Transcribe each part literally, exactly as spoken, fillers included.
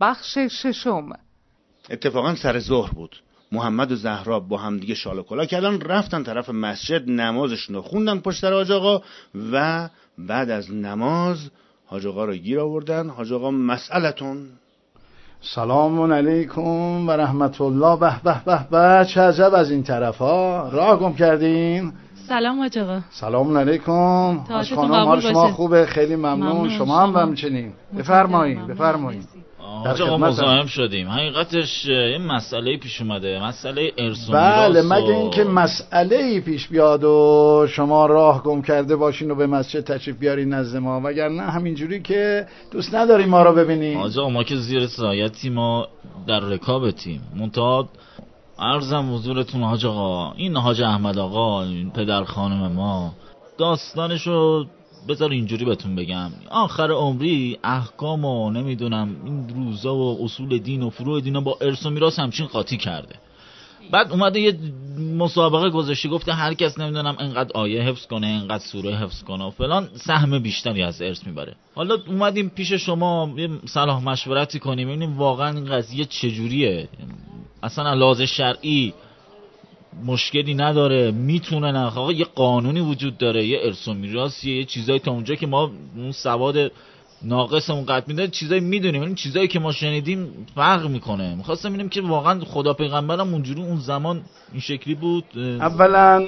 بخش ششم. اتفاقا سر ظهر بود. محمد و زهرا با هم دیگه شال و کلا کردن، رفتن طرف مسجد، نمازشون رو خوندن پشت سر حاج آقا و بعد از نماز حاج آقا رو گیر آوردن. حاج آقا مسئلتون. سلام علیکم و رحمت الله. به به به به، چه عجب از این طرفا راه گم کردین. سلام حاج آقا. سلام علیکم. حاج خانم، حال شما خوبه؟ خیلی ممنون. ممنون. شما هم همچنین. بفرمایید بفرمایید. حاج آقا مزاحم شدیم. حقیقتش این مسئله پیش اومده، مسئله ارث و بله، میراث. مگه اینکه مسئله پیش بیاد و شما راه گم کرده باشین و به مسجد تشریف بیارین نزد ما، وگرنه همینجوری که دوست نداریم ما رو ببینیم. حاج آقا ما که زیر سایتی، ما در رکابتیم. منتها عرضم حضورتون حاج آقا، این حاج احمد آقا، این پدر خانم ما، داستانشو بذار اینجوری بهتون بگم. آخر عمری احکام و نمیدونم این روزا و اصول دین و فروع دینا با ارث و میراث همچین قاطی کرده. بعد اومده یه مسابقه گذاشته، گفته هر کس نمیدونم اینقدر آیه حفظ کنه، اینقدر سوره حفظ کنه و فلان، سهم بیشتری از ارث میبره. حالا اومدیم پیش شما یه صلاح مشورتی کنیم، ببینیم واقعا این قضیه چجوریه، اصلا لحاظ شرعی مشکلی نداره، میتونه نه. آقا یه قانونی وجود داره، یه ارث و میراث، یه چیزایی تا اونجا که ما اون سواد ناقصمون قطع میده چیزایی میدونیم، این چیزایی که ما شنیدیم فرق میکنه. میخواستم ببینیم که واقعا خدا پیغمبرم اونجوری اون زمان این شکلی بود. اولا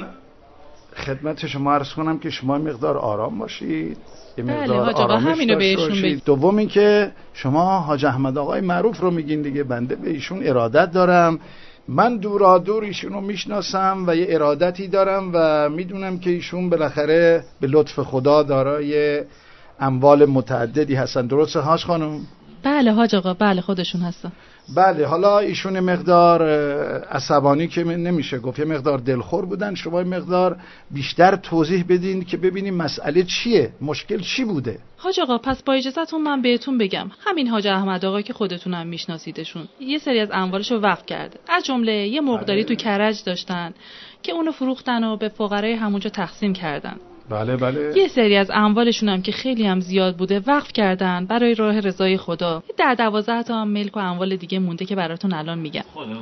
خدمت شما عرض کنم که شما مقدار آرام باشید، یه مقدار آرامش داشته باشید. دوم این که شما حاج احمد آقای معروف رو میگین دیگه، بنده به ایشون ارادت دارم، من دورا دور ایشون رو میشناسم و یه ارادتی دارم و میدونم که ایشون بالاخره به لطف خدا دارای اموال متعددی هستن. درسته حاج خانم؟ بله حاج آقا، بله خودشون هستن. بله، حالا ایشون مقدار عصبانی که نمیشه گفت، یه مقدار دلخور بودن. شما یه مقدار بیشتر توضیح بدین که ببینیم مسئله چیه، مشکل چی بوده. حاج آقا پس با اجازهتون من بهتون بگم، همین حاج احمد آقا که خودتونم میشناسیدشون، یه سری از اموالشو وقف کرده، از جمله یه مقداری تو کرج داشتن که اونو فروختن و به فقرای همونجا تقسیم کردن. بله بله. یه سری از اموالشون هم که خیلی هم زیاد بوده وقف کردن برای راه رضای خدا. در دوازده تا هم ملک و اموال دیگه مونده که براتون الان میگم.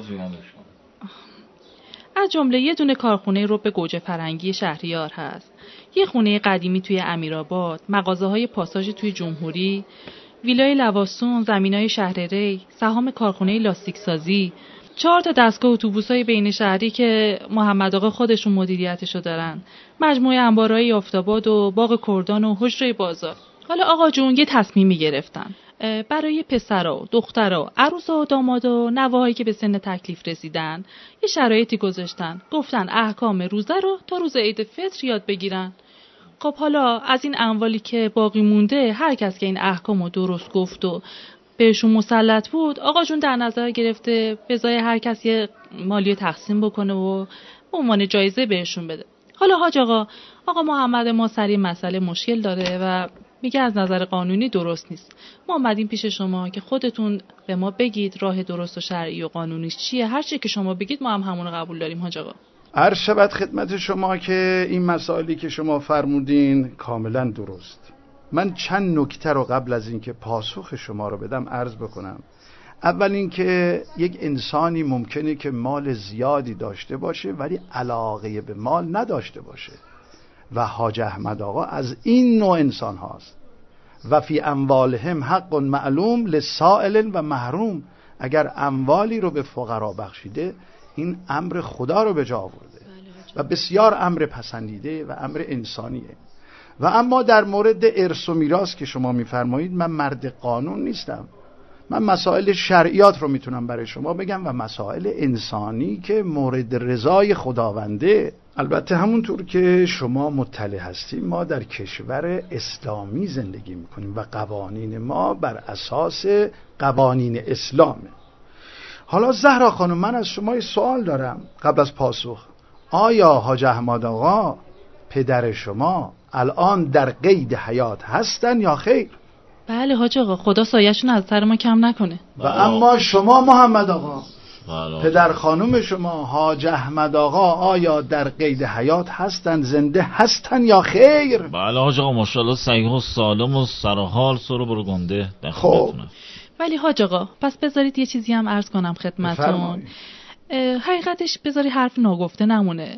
از جمله یه دونه کارخونه رو به گوجه فرنگی شهریار هست، یه خونه قدیمی توی امیرآباد، مغازه‌های پاساژ توی جمهوری، ویلای لواسون، زمینای شهر ری، سهام کارخونه لاستیک سازی، چهار تا دستگاه اتوبوسای بین شهری که محمد آقا خودشون مدیریتشو دارن، مجموعه انبارای آفتاباد و باغ کردان و حجره بازار. حالا آقا جون یه تصمیمی گرفتن برای پسرا و دخترا، عروسا و دامادا و نوه‌هایی که به سن تکلیف رسیدن یه شرایطی گذاشتن، گفتن احکام روزه رو تا روز عید فطر یاد بگیرن. خب حالا از این اموالی که باقی مونده، هر کس که این احکامو درست گفت و بهشون مسلط بود، آقا جون در نظر گرفته به ازای هر کس یه مالی تقسیم بکنه و به عنوان جایزه بهشون بده. حالا حاج آقا آقا محمد ما سر این مسئله مشکل داره و میگه از نظر قانونی درست نیست. ما اومدیم پیش شما که خودتون به ما بگید راه درست و شرعی و قانونیش چیه. هر چی که شما بگید ما هم همون رو قبول داریم حاج آقا. عرض شود خدمت شما که این مسائلی که شما فرمودین کاملا درست. من چند نکته رو قبل از اینکه پاسخ شما رو بدم عرض بکنم. اول اینکه یک انسانی ممکنه که مال زیادی داشته باشه ولی علاقه به مال نداشته باشه و حاج احمد آقا از این نوع انسان هاست. و فی اموالهم حق معلوم للسائل و محروم. اگر اموالی رو به فقرا بخشیده این امر خدا رو به جا آورده و بسیار امر پسندیده و امر انسانیه. و اما در مورد ارث و میراث که شما میفرمایید، من مرد قانون نیستم، من مسائل شرعیات رو میتونم برای شما بگم و مسائل انسانی که مورد رضای خداونده. البته همونطور که شما مطلع هستید ما در کشور اسلامی زندگی میکنیم و قوانین ما بر اساس قوانین اسلامه. حالا زهرا خانم، من از شما یه سوال دارم قبل از پاسخ. آیا حاج احمد آقا پدر شما الان در قید حیات هستن یا خیر؟ بله حاج آقا، خدا سایه‌شون از سر ما کم نکنه. و اما شما محمد آقا، پدر خانم شما حاج احمد آقا آیا در قید حیات هستن، زنده هستن یا خیر؟ بله حاج آقا، ماشاءالله صحیح و سالم و سر حال سر برو گنده. خب ولی حاج آقا پس بذارید یه چیزی هم عرض کنم خدمتتون. حقیقتش بذاری حرف ناگفته نمونه.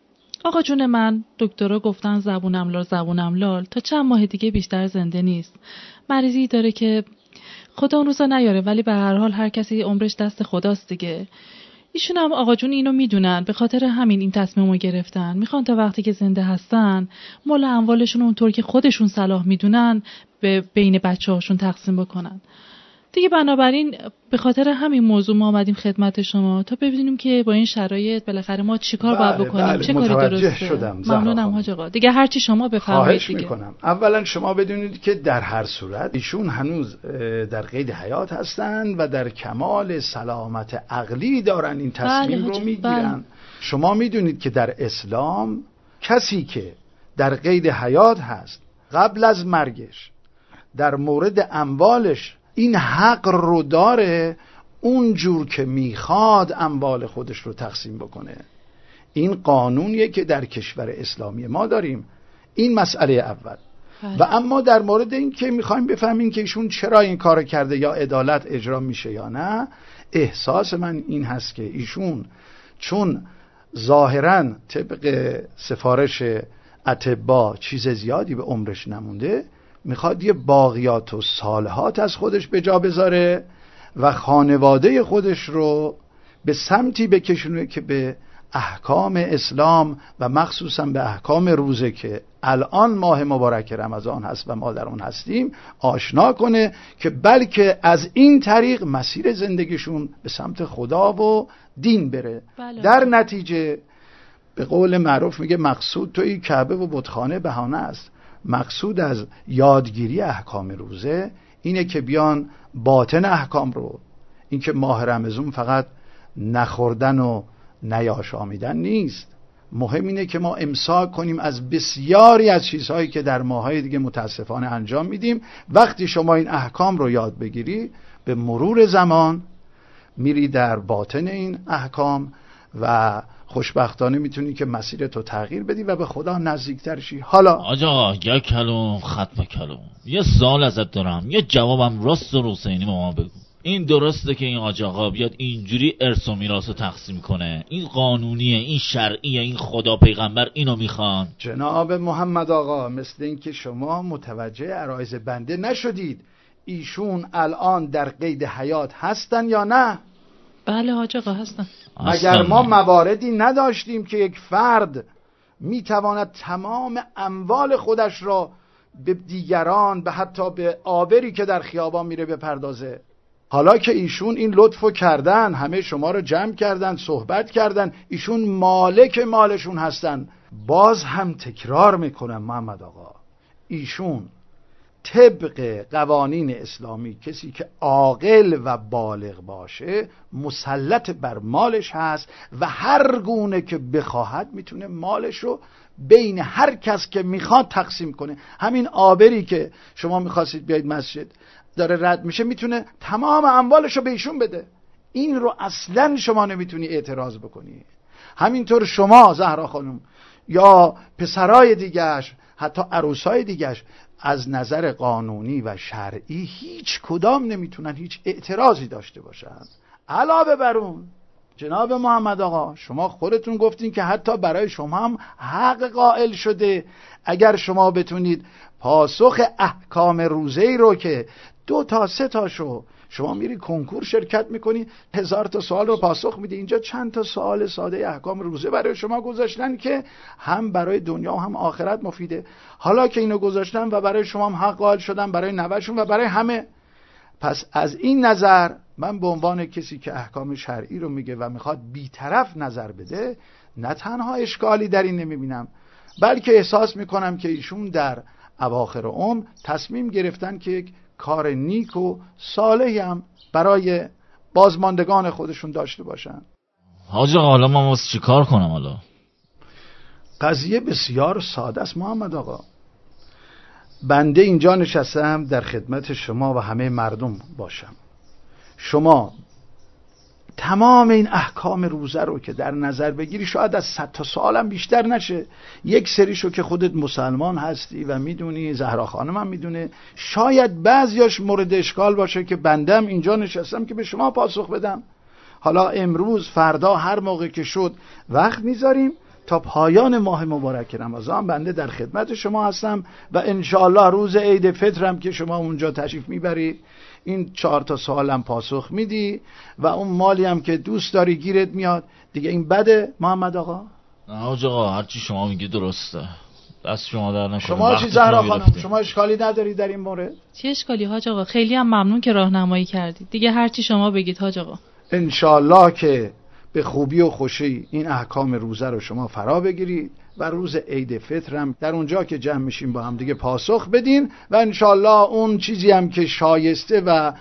آقا جون من دکترها گفتن زبونم لال زبونم لال تا چند ماه دیگه بیشتر زنده نیست. مریضی داره که خدا اون روزا نیاره، ولی به هر حال هر کسی عمرش دست خداست دیگه. ایشون هم آقا جون اینو میدونن، به خاطر همین این تصمیمو گرفتن. میخوان تا وقتی که زنده هستن مال اموالشون اونطور که خودشون صلاح میدونن به بین بچه‌هاشون تقسیم بکنن. دیگه بنابراین به خاطر همین موضوع ما آمدیم خدمت شما تا ببینیم که با این شرایط بالاخره ما چیکار باید بکنیم. بله، چه کاری درسته؟ شدم. ممنونم حاج آقا. دیگه هر چی شما بفرمایید دیگه. میکنم. اولا شما بدونید که در هر صورت ایشون هنوز در قید حیات هستن و در کمال سلامت عقلی دارن این تصمیم بله، رو میگیرن. بله. شما میدونید که در اسلام کسی که در قید حیات هست قبل از مرگش در مورد اموالش این حق رو داره اونجور که میخواد اموال خودش رو تقسیم بکنه. این قانونیه که در کشور اسلامی ما داریم. این مسئله اول. بله. و اما در مورد این که میخوایم بفهمیم که ایشون چرا این کار کرده یا عدالت اجرا میشه یا نه، احساس من این هست که ایشون چون ظاهراً طبق سفارش اطباء چیز زیادی به عمرش نمونده، میخواد یه باقیات و صالحات از خودش به جا بذاره و خانواده خودش رو به سمتی بکشونه که به احکام اسلام و مخصوصا به احکام روزه که الان ماه مبارک رمضان هست و ما در اون هستیم آشنا کنه، که بلکه از این طریق مسیر زندگیشون به سمت خدا و دین بره. بله. در نتیجه به قول معروف میگه مقصود توی کعبه و بتخانه بهانه است. مقصود از یادگیری احکام روزه اینه که بیان باطن احکام رو، این که ماه رمضان فقط نخوردن و نیاشامیدن نیست، مهم اینه که ما امساک کنیم از بسیاری از چیزهایی که در ماهای دیگه متاسفانه انجام میدیم. وقتی شما این احکام رو یاد بگیری به مرور زمان میری در باطن این احکام و خوشبختانه میتونی که مسیرتو تغییر بدی و به خدا نزدیکتر شی. حالا آجا یا کلم ختم کلم، یه سوال ازت دارم، یه جوابم راست و روسینی به ما بگو. این درسته که این آج آقا بیاد اینجوری ارث و میراث رو تقسیم کنه؟ این قانونیه، این شرعیه، این خدا پیغمبر اینو میخوان؟ جناب محمد آقا، مثل این که شما متوجه عرایض بنده نشدید. ایشون الان در قید حیات هستن یا نه؟ بله حاج آقا هستن. مگر ما مواردی نداشتیم که یک فرد میتواند تمام اموال خودش را به دیگران، به حتی به آبری که در خیابان میره بپردازه؟ حالا که ایشون این لطفو کردن، همه شما رو جمع کردن، صحبت کردن، ایشون مالک مالشون هستن. باز هم تکرار میکنم محمد آقا، ایشون طبق قوانین اسلامی کسی که عاقل و بالغ باشه مسلط بر مالش هست و هر گونه که بخواهد میتونه مالش رو بین هر کس که میخواد تقسیم کنه. همین آبری که شما میخواستید بیاید مسجد داره رد میشه، میتونه تمام اموالش رو به ایشون بده. این رو اصلا شما نمیتونی اعتراض بکنی. همینطور شما زهرا خانم یا پسرای دیگهش، حتی عروسای دیگهش، از نظر قانونی و شرعی هیچ کدام نمیتونن هیچ اعتراضی داشته باشن. علاوه بر اون جناب محمد آقا، شما خودتون گفتین که حتی برای شما هم حق قائل شده. اگر شما بتونید پاسخ احکام روزه‌ای رو که دو تا سه تاشو شما میری کنکور شرکت میکنی، هزار تا سوال رو پاسخ میدی، اینجا چند تا سوال ساده احکام روزه برای شما گذاشتن که هم برای دنیا و هم آخرت مفیده. حالا که اینو گذاشتن و برای شما هم حق قائل شدن، برای نوه‌شون و برای همه. پس از این نظر من به عنوان کسی که احکام شرعی رو میگه و میخواد بی‌طرف نظر بده، نه تنها اشکالی در این نمیبینم، بلکه احساس میکنم که ایشون در اواخر عمر تصمیم گرفتن که یک کار نیک و صالحی هم برای بازماندگان خودشون داشته باشن. حاج آقا حالا من واسه چی کار کنم؟ حالا قضیه بسیار ساده است محمد آقا. بنده اینجا نشستم در خدمت شما و همه مردم باشم. شما تمام این احکام روزه رو که در نظر بگیری شاید از صد تا سوالم بیشتر نشه. یک سریشو که خودت مسلمان هستی و میدونی، زهرا خانم هم میدونه، شاید بعضیاش مورد اشکال باشه که بندم اینجا نشستم که به شما پاسخ بدم. حالا امروز فردا هر موقع که شد وقت میذاریم تا پایان ماه مبارک رمضان. بنده در خدمت شما هستم و انشاءالله روز عید فطرم که شما اونجا تشریف میبرید این چهار تا سوالم پاسخ میدی و اون مالی هم که دوست داری گیرت میاد دیگه. این بده محمد آقا؟ نه حاج آقا، هرچی شما میگی درسته، دست شما در نکنه. شما چی زهرا خانم، شما اشکالی نداری در این مورد؟ چه اشکالی حاج آقا؟ خیلی هم ممنون که راهنمایی کردید. دیگه هرچی شما بگید حاج آقا. انشالله که به خوبی و خوشی این احکام روزه رو شما فرا بگیرید و روز عید فطرم در اونجا که جمع میشیم با هم دیگه پاسخ بدین و انشالله اون چیزی هم که شایسته و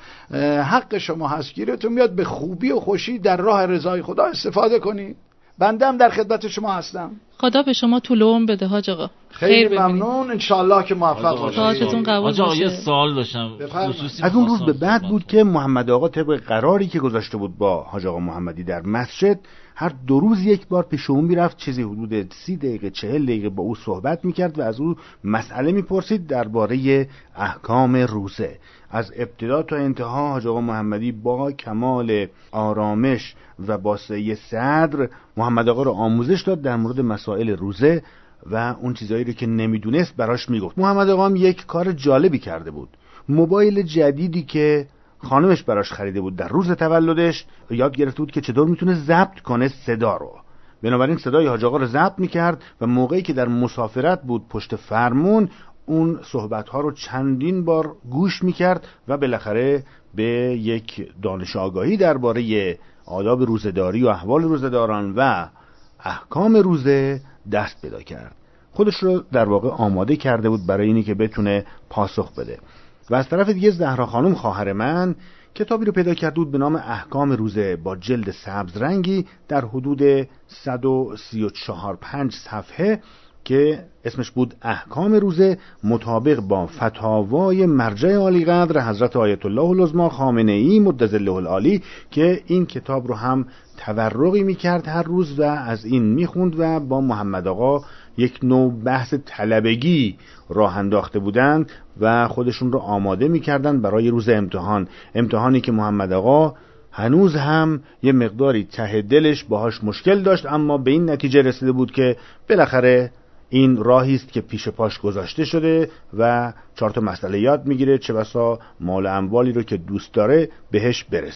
حق شما هست گیرتون میاد به خوبی و خوشی در راه رضای خدا استفاده کنید. بنده هم در خدمت شما هستم. خدا به شما طول عمر بده حاج آقا. خیلی ممنون، انشالله که موفق باشید. دعاتون قبول باشه. یه سوال داشتم. از اون روز به بعد بود که محمد آقا طبق قراری که گذاشته بود با حاج آقا محمدی در مسجد هر دو روز یک بار پیش اون میرفت، چیزی حدود سی دقیقه چهل دقیقه با او صحبت میکرد و از او مسئله میپرسید درباره احکام روزه. از ابتدا تا انتها حاج آقا محمدی با کمال آرامش و با سعی صدر محمد آقا رو آموزش داد در مورد مسائل روزه و اون چیزایی رو که نمیدونست براش میگفت. محمد آقا هم یک کار جالبی کرده بود. موبایل جدیدی که خانمش براش خریده بود در روز تولدش یاد گرفته بود که چطور میتونه ضبط کنه صدا رو. بنابراین صدای حاج آقا رو ضبط میکرد و موقعی که در مسافرت بود پشت فرمون اون صحبت‌ها رو چندین بار گوش میکرد و بالاخره به یک دانش آگاهی درباره آداب روزه‌داری و احوال روزه‌داران و احکام روزه دست پیدا کرد. خودش رو در واقع آماده کرده بود برای اینی که بتونه پاسخ بده. و از طرف دیگه زهرا خانم خواهر من کتابی رو پیدا کرده بود به نام احکام روزه با جلد سبز رنگی در حدود صد و سی و چهار پنج صفحه که اسمش بود احکام روزه مطابق با فتاوای مرجع عالی قدر حضرت آیت الله العظمی خامنه ای مدظله العالی، که این کتاب رو هم تورقی میکرد هر روز و از این میخوند و با محمد آقا یک نوع بحث طلبگی راه انداخته بودند و خودشون رو آماده میکردن برای روز امتحان. امتحانی که محمد آقا هنوز هم یه مقداری ته دلش باهاش مشکل داشت، اما به این نتیجه رسیده بود که بالاخره این راهی است که پیش پاش گذاشته شده و چهار تا مسئله یاد میگیره، چه بسا مال و اموالی رو که دوست داره بهش برسه.